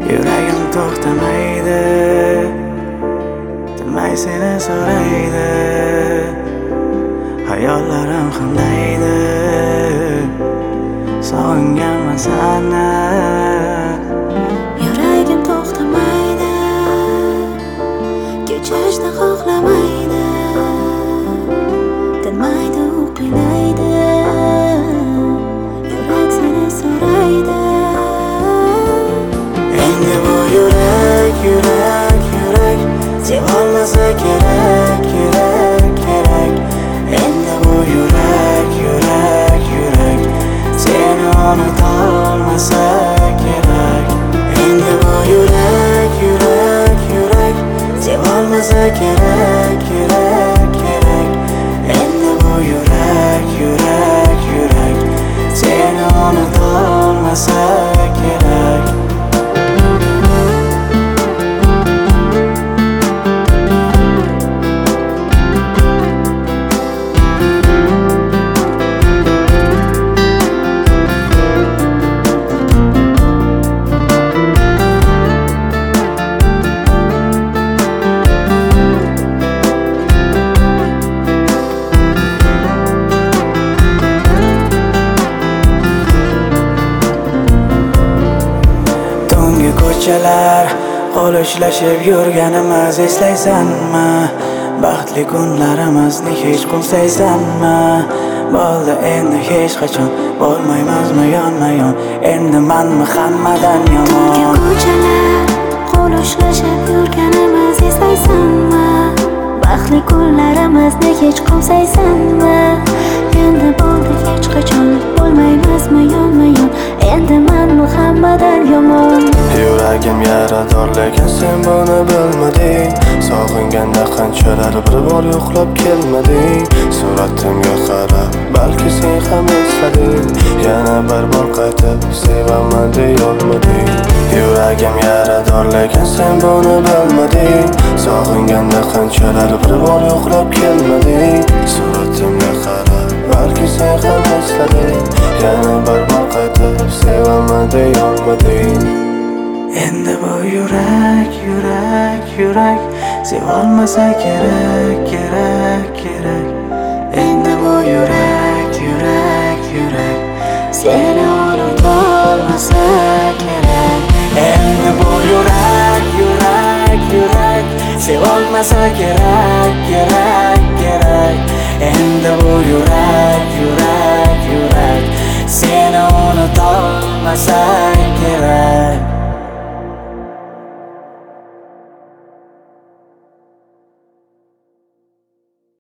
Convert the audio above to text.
Yuragim to'xtamaydi, tinmay seni so'raydi. Hayollarim qandaydi, sog'inganman seni. Yuragim to'xtamaydi, kechirishni xohlamaydi. Tinmaydi, u qiylaydi, yurak seni so'raydi. Endi bu yurak, yurak, yurak sevolmasa kerak, kerak, kerak. Endi bu yurak, yurak, yurak seni unutolmasa kerak. Endi bu yurak, yurak, yurak sevolmasa kerak, kerak, kerak. Endi bu yurak, yurak, yurak seni unutolmasa kerak. Tungi ko'chalar qo'l ushlashib yurganimiz eslaysanmi? Baxtli kunlarimizni hech qo'msaysanmi? Bo'ldi endi hech qachon bo'lmaymizmi yonma-yon. Endi menmi hammadan yomon? Tungi ko'chalar qo'l ushlashib yurganimiz eslaysanmi? Baxtli kunlarimizni hech qo'msaysanmi? Endi bo'ldi hech qachon bo'lmaymizmi yonma-yon. Endi menmi hammadan yomon? Yuragim yarador lekin sen buni bilmading. Sog'inganda qanchalar bir bor yo'qlab kelmading. Suratimga qarab balki sen ham eslading. Yana bir bor qaytib sevaman deyolmading. Yuragim yarador lekin sen buni bilmading. Sog'inganda qanchalar bir bor yo'qlab kelmading. Suratimga qarab balki sen ham eslading. Yana bir bor qaytib sevaman deyolmading. Endi bu yurak, yurak, yurak sevolmasa kerak, kerak, kerak. Endi bu yurak, yurak, yurak seni unutolmasa kerak. Endi bu yurak, yurak, yurak sevolmasa kerak, kerak, kerak. Endi bu yurak, yurak